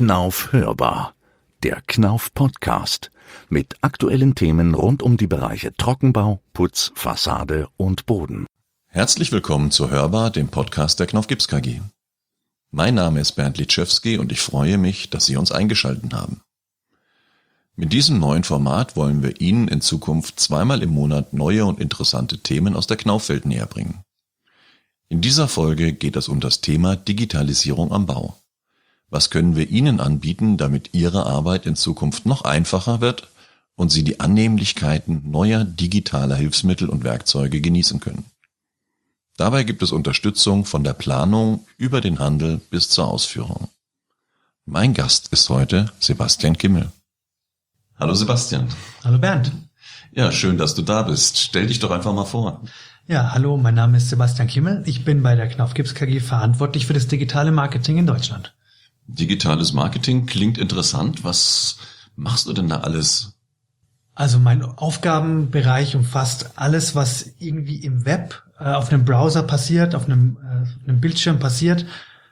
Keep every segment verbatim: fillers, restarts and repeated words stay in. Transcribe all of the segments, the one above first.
Knauf hörbar, der Knauf Podcast mit aktuellen Themen rund um die Bereiche Trockenbau, Putz, Fassade und Boden. Herzlich willkommen zu Hörbar, dem Podcast der Knauf Gips K G. Mein Name ist Bernd Litschewski und ich freue mich, dass Sie uns eingeschaltet haben. Mit diesem neuen Format wollen wir Ihnen in Zukunft zweimal im Monat neue und interessante Themen aus der Knaufwelt näher bringen. In dieser Folge geht es um das Thema Digitalisierung am Bau. Was können wir Ihnen anbieten, damit Ihre Arbeit in Zukunft noch einfacher wird und Sie die Annehmlichkeiten neuer digitaler Hilfsmittel und Werkzeuge genießen können? Dabei gibt es Unterstützung von der Planung über den Handel bis zur Ausführung. Mein Gast ist heute Sebastian Kimmel. Hallo Sebastian. Hallo Bernd. Ja, schön, dass du da bist. Stell dich doch einfach mal vor. Ja, hallo, mein Name ist Sebastian Kimmel. Ich bin bei der Knauf Gips K G verantwortlich für das digitale Marketing in Deutschland. Digitales Marketing klingt interessant. Was machst du denn da alles? Also mein Aufgabenbereich umfasst alles, was irgendwie im Web, äh, auf einem Browser passiert, auf einem, äh, auf einem Bildschirm passiert.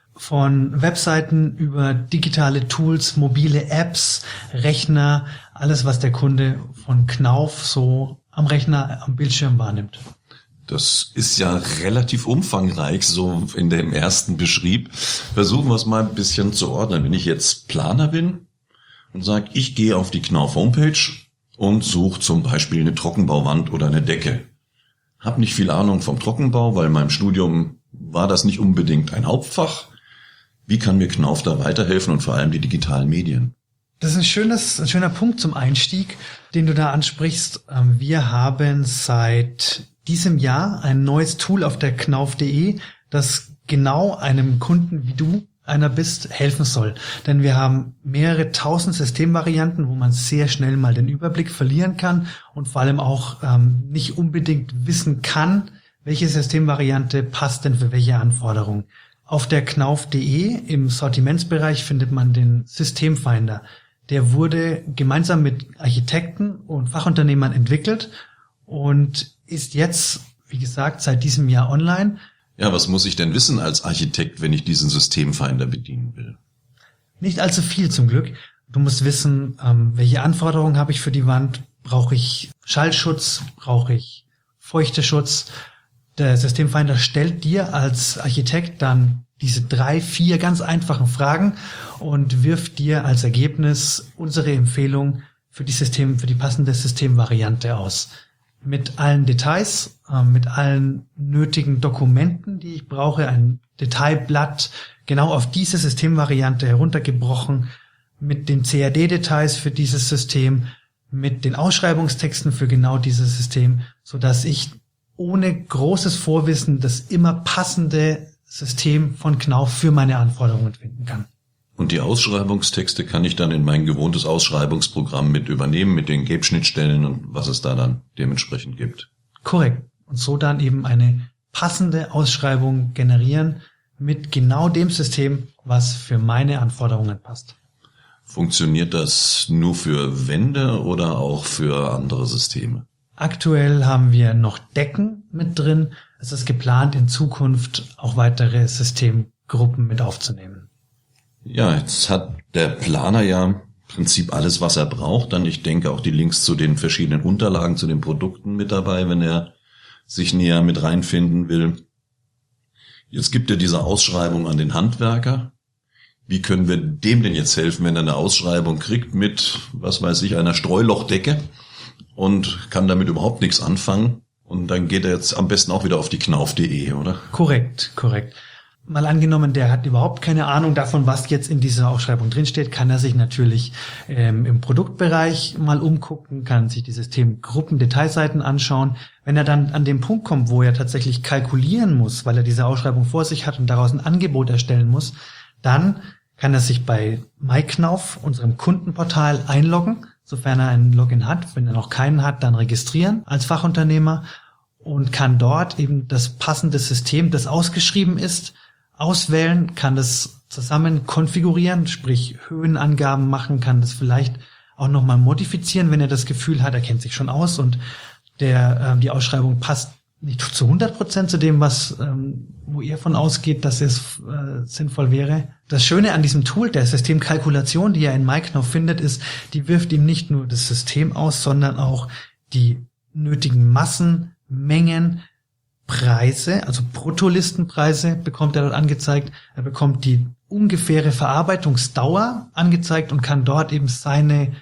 Von Webseiten über digitale Tools, mobile Apps, Rechner, alles, was der Kunde von Knauf so am Rechner, am Bildschirm wahrnimmt. Das ist ja relativ umfangreich, so in dem ersten Beschrieb. Versuchen wir es mal ein bisschen zu ordnen. Wenn ich jetzt Planer bin und sage, ich gehe auf die Knauf Homepage und suche zum Beispiel eine Trockenbauwand oder eine Decke. Hab nicht viel Ahnung vom Trockenbau, weil in meinem Studium war das nicht unbedingt ein Hauptfach. Wie kann mir Knauf da weiterhelfen und vor allem die digitalen Medien? Das ist ein schönes, ein schöner Punkt zum Einstieg, den du da ansprichst. Wir haben seit diesem Jahr ein neues Tool auf der knauf punkt de, das genau einem Kunden wie du einer bist, helfen soll. Denn wir haben mehrere tausend Systemvarianten, wo man sehr schnell mal den Überblick verlieren kann und vor allem auch ähm, nicht unbedingt wissen kann, welche Systemvariante passt denn für welche Anforderung. Auf der knauf punkt de im Sortimentsbereich findet man den Systemfinder. Der wurde gemeinsam mit Architekten und Fachunternehmern entwickelt und ist jetzt, wie gesagt, seit diesem Jahr online. Ja, was muss ich denn wissen als Architekt, wenn ich diesen Systemfinder bedienen will? Nicht allzu viel zum Glück. Du musst wissen, ähm, welche Anforderungen habe ich für die Wand? Brauche ich Schallschutz? Brauche ich Feuchteschutz? Der Systemfinder stellt dir als Architekt dann diese drei, vier ganz einfachen Fragen und wirft dir als Ergebnis unsere Empfehlung für die System, für die passende Systemvariante aus. Mit allen Details, äh, mit allen nötigen Dokumenten, die ich brauche, ein Detailblatt genau auf diese Systemvariante heruntergebrochen, mit den C A D-Details für dieses System, mit den Ausschreibungstexten für genau dieses System, so dass ich ohne großes Vorwissen das immer passende System von Knauf für meine Anforderungen finden kann. Und die Ausschreibungstexte kann ich dann in mein gewohntes Ausschreibungsprogramm mit übernehmen, mit den Gap-Schnittstellen und was es da dann dementsprechend gibt. Korrekt. Und so dann eben eine passende Ausschreibung generieren mit genau dem System, was für meine Anforderungen passt. Funktioniert das nur für Wände oder auch für andere Systeme? Aktuell haben wir noch Decken mit drin. Es ist geplant, in Zukunft auch weitere Systemgruppen mit aufzunehmen. Ja, jetzt hat der Planer ja im Prinzip alles, was er braucht. Dann, ich denke, auch die Links zu den verschiedenen Unterlagen, zu den Produkten mit dabei, wenn er sich näher mit reinfinden will. Jetzt gibt er diese Ausschreibung an den Handwerker. Wie können wir dem denn jetzt helfen, wenn er eine Ausschreibung kriegt mit, was weiß ich, einer Streulochdecke und kann damit überhaupt nichts anfangen? Und dann geht er jetzt am besten auch wieder auf die knauf punkt de, oder? Korrekt, korrekt. Mal angenommen, der hat überhaupt keine Ahnung davon, was jetzt in dieser Ausschreibung drinsteht, kann er sich natürlich ähm, im Produktbereich mal umgucken, kann sich die Systemgruppen, Detailseiten anschauen. Wenn er dann an den Punkt kommt, wo er tatsächlich kalkulieren muss, weil er diese Ausschreibung vor sich hat und daraus ein Angebot erstellen muss, dann kann er sich bei MyKnauf, unserem Kundenportal, einloggen, sofern er einen Login hat. Wenn er noch keinen hat, dann registrieren als Fachunternehmer und kann dort eben das passende System, das ausgeschrieben ist, auswählen, kann das zusammen konfigurieren, sprich Höhenangaben machen, kann das vielleicht auch nochmal modifizieren, wenn er das Gefühl hat, er kennt sich schon aus und der äh, die Ausschreibung passt nicht zu hundert Prozent zu dem, was, ähm, wo ihr von ausgeht, dass es äh, sinnvoll wäre. Das Schöne an diesem Tool, der Systemkalkulation, die ihr in MyKnauf findet, ist, die wirft ihm nicht nur das System aus, sondern auch die nötigen Massen, Mengen, Preise, also Bruttolistenpreise bekommt er dort angezeigt. Er bekommt die ungefähre Verarbeitungsdauer angezeigt und kann dort eben seine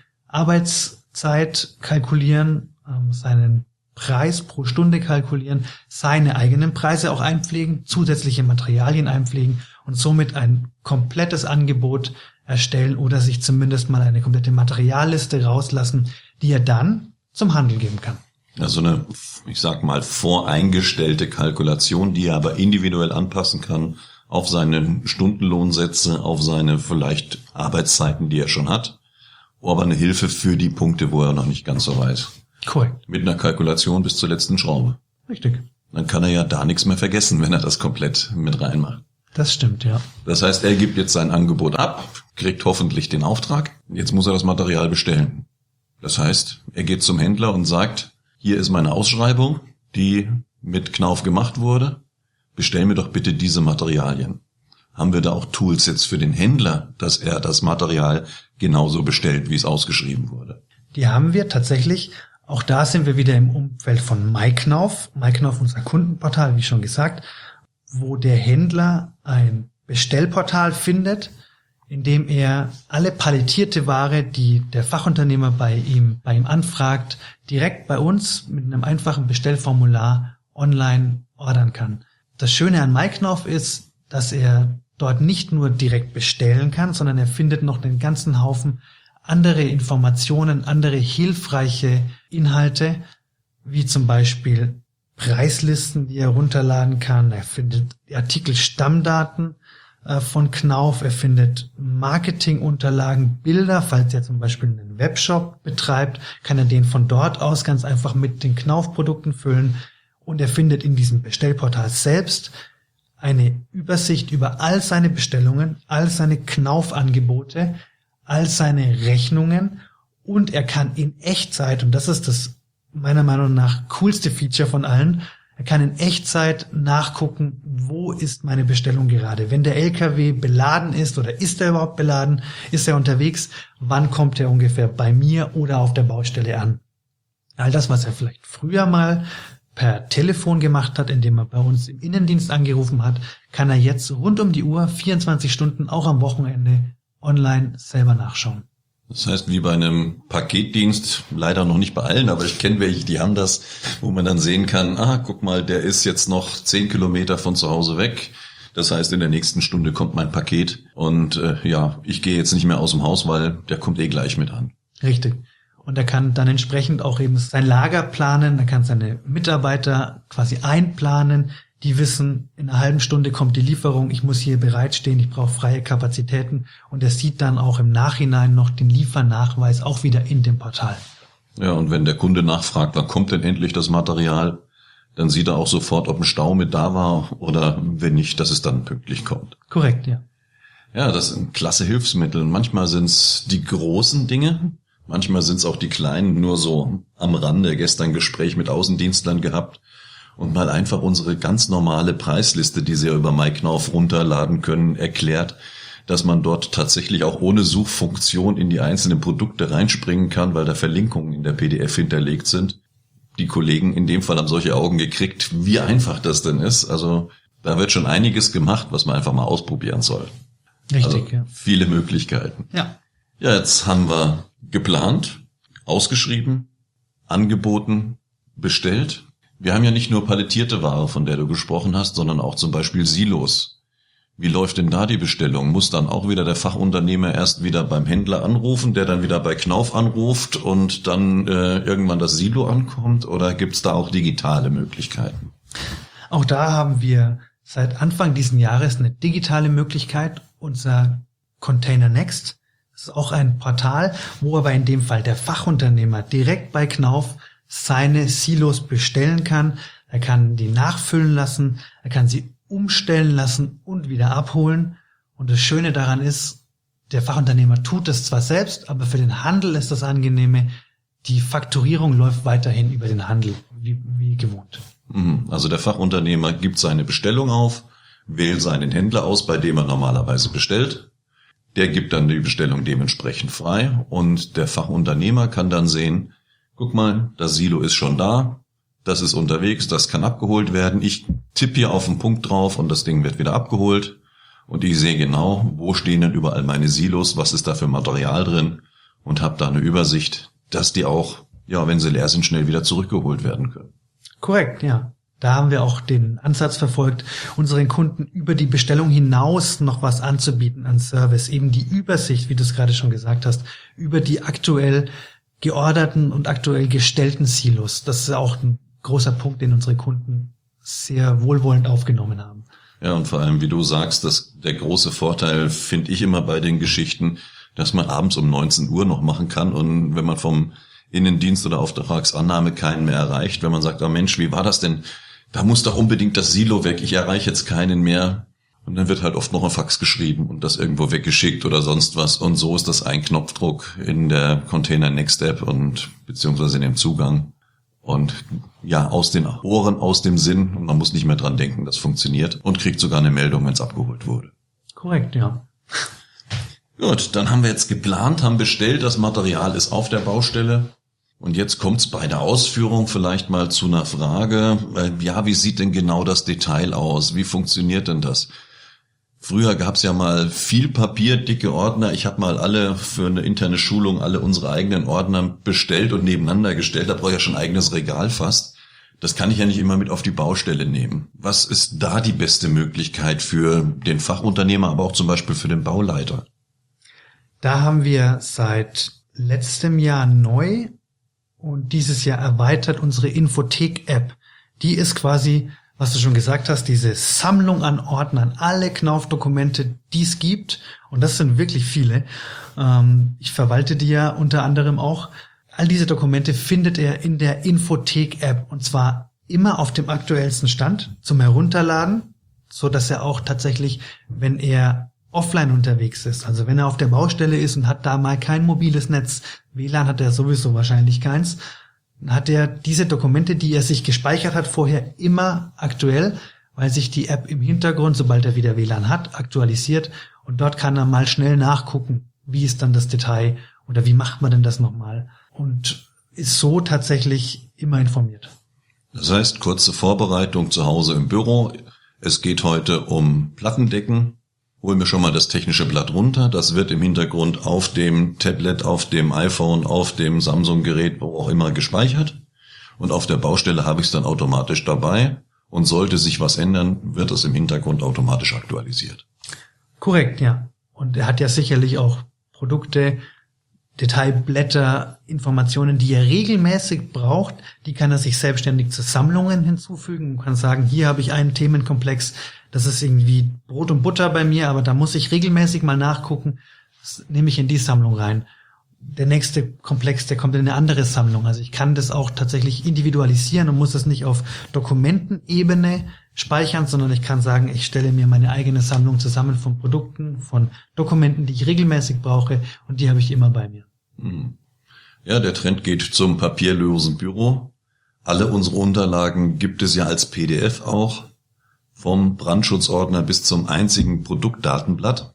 Arbeitszeit kalkulieren, ähm, seinen Preis pro Stunde kalkulieren, seine eigenen Preise auch einpflegen, zusätzliche Materialien einpflegen und somit ein komplettes Angebot erstellen oder sich zumindest mal eine komplette Materialliste rauslassen, die er dann zum Handel geben kann. Also eine, ich sag mal, voreingestellte Kalkulation, die er aber individuell anpassen kann auf seine Stundenlohnsätze, auf seine vielleicht Arbeitszeiten, die er schon hat, aber eine Hilfe für die Punkte, wo er noch nicht ganz so weit. Korrekt. Mit einer Kalkulation bis zur letzten Schraube. Richtig. Dann kann er ja da nichts mehr vergessen, wenn er das komplett mit reinmacht. Das stimmt, ja. Das heißt, er gibt jetzt sein Angebot ab, kriegt hoffentlich den Auftrag. Jetzt muss er das Material bestellen. Das heißt, er geht zum Händler und sagt, hier ist meine Ausschreibung, die mit Knauf gemacht wurde. Bestell mir doch bitte diese Materialien. Haben wir da auch Tools jetzt für den Händler, dass er das Material genauso bestellt, wie es ausgeschrieben wurde? Die haben wir tatsächlich. Auch da sind wir wieder im Umfeld von MyKnauf. MyKnauf, unser Kundenportal, wie schon gesagt, wo der Händler ein Bestellportal findet, in dem er alle palettierte Ware, die der Fachunternehmer bei ihm, bei ihm anfragt, direkt bei uns mit einem einfachen Bestellformular online ordern kann. Das Schöne an MyKnauf ist, dass er dort nicht nur direkt bestellen kann, sondern er findet noch den ganzen Haufen andere Informationen, andere hilfreiche Inhalte, wie zum Beispiel Preislisten, die er runterladen kann. Er findet Artikel-Stammdaten äh, von Knauf. Er findet Marketingunterlagen, Bilder. Falls er zum Beispiel einen Webshop betreibt, kann er den von dort aus ganz einfach mit den Knauf-Produkten füllen. Und er findet in diesem Bestellportal selbst eine Übersicht über all seine Bestellungen, all seine Knauf-Angebote, all seine Rechnungen, und er kann in Echtzeit, und das ist das meiner Meinung nach coolste Feature von allen, er kann in Echtzeit nachgucken, wo ist meine Bestellung gerade. Wenn der L K W beladen ist oder ist er überhaupt beladen, ist er unterwegs, wann kommt er ungefähr bei mir oder auf der Baustelle an. All das, was er vielleicht früher mal per Telefon gemacht hat, indem er bei uns im Innendienst angerufen hat, kann er jetzt rund um die Uhr, vierundzwanzig Stunden, auch am Wochenende, online selber nachschauen. Das heißt, wie bei einem Paketdienst, leider noch nicht bei allen, aber ich kenne welche, die haben das, wo man dann sehen kann, ah, guck mal, der ist jetzt noch zehn Kilometer von zu Hause weg. Das heißt, in der nächsten Stunde kommt mein Paket und äh, ja, ich gehe jetzt nicht mehr aus dem Haus, weil der kommt eh gleich mit an. Richtig. Und er kann dann entsprechend auch eben sein Lager planen, er kann seine Mitarbeiter quasi einplanen, die wissen, in einer halben Stunde kommt die Lieferung, ich muss hier bereitstehen, ich brauche freie Kapazitäten, und er sieht dann auch im Nachhinein noch den Liefernachweis auch wieder in dem Portal. Ja, und wenn der Kunde nachfragt, wann kommt denn endlich das Material, dann sieht er auch sofort, ob ein Stau mit da war oder wenn nicht, dass es dann pünktlich kommt. Korrekt, ja. Ja, das sind klasse Hilfsmittel. Manchmal sind es die großen Dinge, manchmal sind es auch die kleinen, nur so am Rande. Gestern ein Gespräch mit Außendienstlern gehabt und mal einfach unsere ganz normale Preisliste, die Sie ja über MyKnauf runterladen können, erklärt, dass man dort tatsächlich auch ohne Suchfunktion in die einzelnen Produkte reinspringen kann, weil da Verlinkungen in der P D F hinterlegt sind. Die Kollegen in dem Fall haben solche Augen gekriegt, wie einfach das denn ist. Also da wird schon einiges gemacht, was man einfach mal ausprobieren soll. Richtig, also, ja. Viele Möglichkeiten. Ja. Ja, jetzt haben wir geplant, ausgeschrieben, angeboten, bestellt. Wir haben ja nicht nur palettierte Ware, von der du gesprochen hast, sondern auch zum Beispiel Silos. Wie läuft denn da die Bestellung? Muss dann auch wieder der Fachunternehmer erst wieder beim Händler anrufen, der dann wieder bei Knauf anruft und dann äh, irgendwann das Silo ankommt? Oder gibt's da auch digitale Möglichkeiten? Auch da haben wir seit Anfang diesen Jahres eine digitale Möglichkeit. Unser Container Next, das ist auch ein Portal, wo aber in dem Fall der Fachunternehmer direkt bei Knauf seine Silos bestellen kann. Er kann die nachfüllen lassen, er kann sie umstellen lassen und wieder abholen. Und das Schöne daran ist, der Fachunternehmer tut es zwar selbst, aber für den Handel ist das Angenehme, die Fakturierung läuft weiterhin über den Handel, wie, wie gewohnt. Also der Fachunternehmer gibt seine Bestellung auf, wählt seinen Händler aus, bei dem er normalerweise bestellt. Der gibt dann die Bestellung dementsprechend frei und der Fachunternehmer kann dann sehen, guck mal, das Silo ist schon da, das ist unterwegs, das kann abgeholt werden. Ich tippe hier auf den Punkt drauf und das Ding wird wieder abgeholt und ich sehe genau, wo stehen denn überall meine Silos, was ist da für Material drin und habe da eine Übersicht, dass die auch, ja, wenn sie leer sind, schnell wieder zurückgeholt werden können. Korrekt, ja. Da haben wir auch den Ansatz verfolgt, unseren Kunden über die Bestellung hinaus noch was anzubieten an Service. Eben die Übersicht, wie du es gerade schon gesagt hast, über die aktuell georderten und aktuell gestellten Silos. Das ist auch ein großer Punkt, den unsere Kunden sehr wohlwollend aufgenommen haben. Ja, und vor allem, wie du sagst, dass der große Vorteil finde ich immer bei den Geschichten, dass man abends um neunzehn Uhr noch machen kann und wenn man vom Innendienst oder Auftragsannahme keinen mehr erreicht, wenn man sagt, oh Mensch, wie war das denn? Da muss doch unbedingt das Silo weg, ich erreiche jetzt keinen mehr. Und dann wird halt oft noch ein Fax geschrieben und das irgendwo weggeschickt oder sonst was. Und so ist das ein Knopfdruck in der Container Next App und beziehungsweise in dem Zugang. Und ja, aus den Ohren, aus dem Sinn. Und man muss nicht mehr dran denken, das funktioniert. Und kriegt sogar eine Meldung, wenn es abgeholt wurde. Korrekt, ja. Gut, dann haben wir jetzt geplant, haben bestellt, das Material ist auf der Baustelle. Und jetzt kommt's bei der Ausführung vielleicht mal zu einer Frage, ja, wie sieht denn genau das Detail aus? Wie funktioniert denn das? Früher gab's ja mal viel Papier, dicke Ordner. Ich habe mal alle für eine interne Schulung alle unsere eigenen Ordner bestellt und nebeneinander gestellt. Da brauche ich ja schon ein eigenes Regal fast. Das kann ich ja nicht immer mit auf die Baustelle nehmen. Was ist da die beste Möglichkeit für den Fachunternehmer, aber auch zum Beispiel für den Bauleiter? Da haben wir seit letztem Jahr neu und dieses Jahr erweitert unsere Infothek-App. Die ist quasi, was du schon gesagt hast, diese Sammlung an Ordnern, alle Knauf-Dokumente, die es gibt. Und das sind wirklich viele. Ich verwalte die ja unter anderem auch. All diese Dokumente findet er in der Infothek-App und zwar immer auf dem aktuellsten Stand zum Herunterladen, so dass er auch tatsächlich, wenn er offline unterwegs ist, also wenn er auf der Baustelle ist und hat da mal kein mobiles Netz, W L A N hat er sowieso wahrscheinlich keins, dann hat er diese Dokumente, die er sich gespeichert hat, vorher immer aktuell, weil sich die App im Hintergrund, sobald er wieder W L A N hat, aktualisiert und dort kann er mal schnell nachgucken, wie ist dann das Detail oder wie macht man denn das nochmal und ist so tatsächlich immer informiert. Das heißt, kurze Vorbereitung zu Hause im Büro. Es geht heute um Plattendecken. Holen wir schon mal das technische Blatt runter. Das wird im Hintergrund auf dem Tablet, auf dem iPhone, auf dem Samsung-Gerät, wo auch immer gespeichert. Und auf der Baustelle habe ich es dann automatisch dabei. Und sollte sich was ändern, wird es im Hintergrund automatisch aktualisiert. Korrekt, ja. Und er hat ja sicherlich auch Produkte, Detailblätter, Informationen, die er regelmäßig braucht. Die kann er sich selbstständig zu Sammlungen hinzufügen und kann sagen, hier habe ich einen Themenkomplex, das ist irgendwie Brot und Butter bei mir, aber da muss ich regelmäßig mal nachgucken, das nehme ich in die Sammlung rein. Der nächste Komplex, der kommt in eine andere Sammlung. Also ich kann das auch tatsächlich individualisieren und muss das nicht auf Dokumentenebene speichern, sondern ich kann sagen, ich stelle mir meine eigene Sammlung zusammen von Produkten, von Dokumenten, die ich regelmäßig brauche und die habe ich immer bei mir. Ja, der Trend geht zum papierlosen Büro. Alle unsere Unterlagen gibt es ja als P D F auch. Vom Brandschutzordner bis zum einzigen Produktdatenblatt.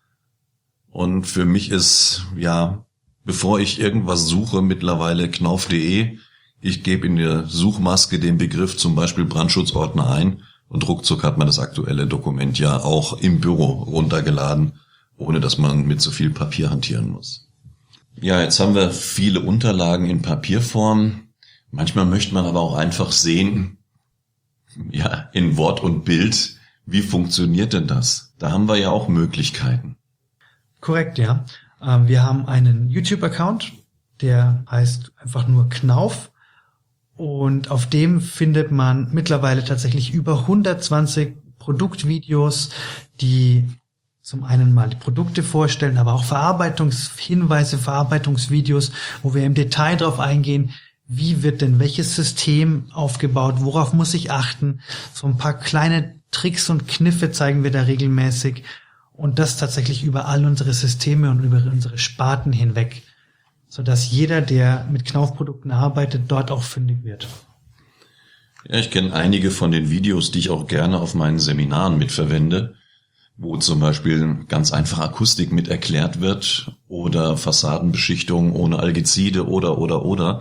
Und für mich ist, ja, bevor ich irgendwas suche, mittlerweile knauf punkt de, ich gebe in der Suchmaske den Begriff zum Beispiel Brandschutzordner ein und ruckzuck hat man das aktuelle Dokument ja auch im Büro runtergeladen, ohne dass man mit so viel Papier hantieren muss. Ja, jetzt haben wir viele Unterlagen in Papierform. Manchmal möchte man aber auch einfach sehen, ja, in Wort und Bild, wie funktioniert denn das? Da haben wir ja auch Möglichkeiten. Korrekt, ja. Wir haben einen YouTube-Account, der heißt einfach nur Knauf und auf dem findet man mittlerweile tatsächlich über hundertzwanzig Produktvideos, die zum einen mal die Produkte vorstellen, aber auch Verarbeitungshinweise, Verarbeitungsvideos, wo wir im Detail drauf eingehen, wie wird denn welches System aufgebaut, worauf muss ich achten. So ein paar kleine Tricks und Kniffe zeigen wir da regelmäßig und das tatsächlich über all unsere Systeme und über unsere Sparten hinweg, sodass jeder, der mit Knauf-Produkten arbeitet, dort auch fündig wird. Ja, ich kenne einige von den Videos, die ich auch gerne auf meinen Seminaren mitverwende, wo zum Beispiel ganz einfach Akustik mit erklärt wird oder Fassadenbeschichtung ohne Algezide oder, oder, oder.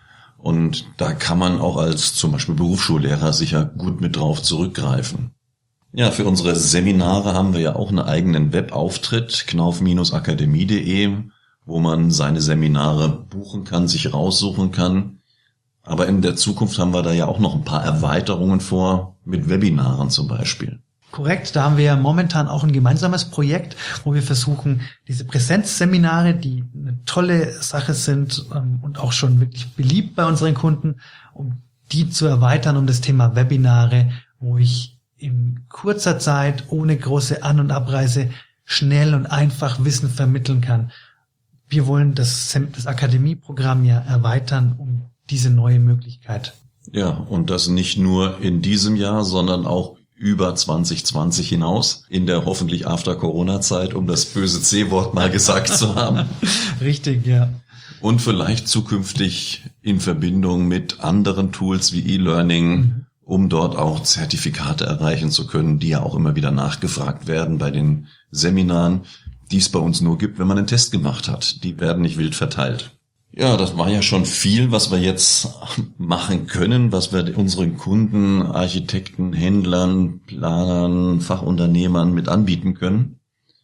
Und da kann man auch als zum Beispiel Berufsschullehrer sicher gut mit drauf zurückgreifen. Ja, für unsere Seminare haben wir ja auch einen eigenen Webauftritt, knauf akademie punkt de, wo man seine Seminare buchen kann, sich raussuchen kann. Aber in der Zukunft haben wir da ja auch noch ein paar Erweiterungen vor, mit Webinaren zum Beispiel. Korrekt, da haben wir ja momentan auch ein gemeinsames Projekt, wo wir versuchen, diese Präsenzseminare, die eine tolle Sache sind ähm, und auch schon wirklich beliebt bei unseren Kunden, um die zu erweitern um das Thema Webinare, wo ich in kurzer Zeit, ohne große An- und Abreise, schnell und einfach Wissen vermitteln kann. Wir wollen das, das Akademieprogramm ja erweitern um diese neue Möglichkeit. Ja, und das nicht nur in diesem Jahr, sondern auch über zwanzig zwanzig hinaus, in der hoffentlich After-Corona-Zeit, um das böse C-Wort mal gesagt zu haben. Richtig, ja. Und vielleicht zukünftig in Verbindung mit anderen Tools wie E-Learning, mhm. um dort auch Zertifikate erreichen zu können, die ja auch immer wieder nachgefragt werden bei den Seminaren, die es bei uns nur gibt, wenn man einen Test gemacht hat. Die werden nicht wild verteilt. Ja, das war ja schon viel, was wir jetzt machen können, was wir unseren Kunden, Architekten, Händlern, Planern, Fachunternehmern mit anbieten können.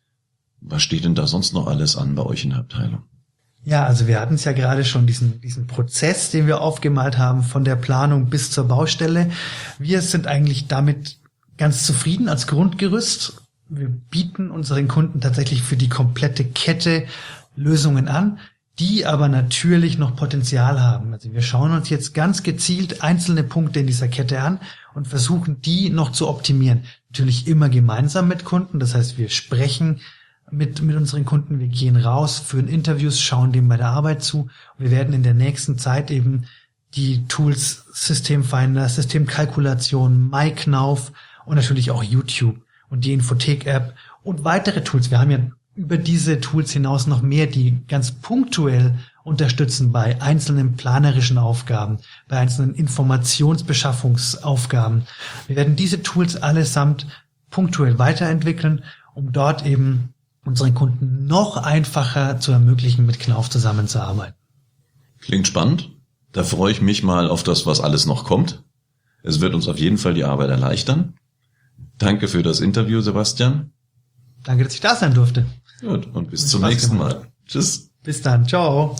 Was steht denn da sonst noch alles an bei euch in der Abteilung? Ja, also wir hatten es ja gerade schon, diesen, diesen Prozess, den wir aufgemalt haben, von der Planung bis zur Baustelle. Wir sind eigentlich damit ganz zufrieden als Grundgerüst. Wir bieten unseren Kunden tatsächlich für die komplette Kette Lösungen an, die aber natürlich noch Potenzial haben. Also wir schauen uns jetzt ganz gezielt einzelne Punkte in dieser Kette an und versuchen, die noch zu optimieren. Natürlich immer gemeinsam mit Kunden. Das heißt, wir sprechen mit, mit unseren Kunden, wir gehen raus, führen Interviews, schauen dem bei der Arbeit zu. Wir werden in der nächsten Zeit eben die Tools Systemfinder, Systemkalkulation, MyKnauf und natürlich auch YouTube und die Infothek-App und weitere Tools. Wir haben ja über diese Tools hinaus noch mehr, die ganz punktuell unterstützen bei einzelnen planerischen Aufgaben, bei einzelnen Informationsbeschaffungsaufgaben. Wir werden diese Tools allesamt punktuell weiterentwickeln, um dort eben unseren Kunden noch einfacher zu ermöglichen, mit Knauf zusammenzuarbeiten. Klingt spannend. Da freue ich mich mal auf das, was alles noch kommt. Es wird uns auf jeden Fall die Arbeit erleichtern. Danke für das Interview, Sebastian. Danke, dass ich da sein durfte. Gut, und bis zum nächsten Mal. Tschüss. Bis dann. Ciao.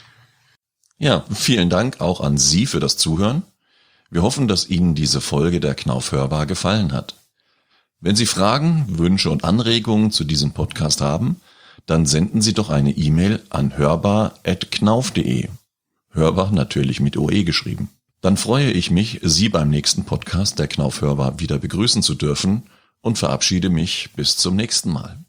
Ja, vielen Dank auch an Sie für das Zuhören. Wir hoffen, dass Ihnen diese Folge der Knauf Hörbar gefallen hat. Wenn Sie Fragen, Wünsche und Anregungen zu diesem Podcast haben, dann senden Sie doch eine E-Mail an hörbar at knauf punkt de. Hörbar natürlich mit O E geschrieben. Dann freue ich mich, Sie beim nächsten Podcast der Knauf Hörbar wieder begrüßen zu dürfen und verabschiede mich bis zum nächsten Mal.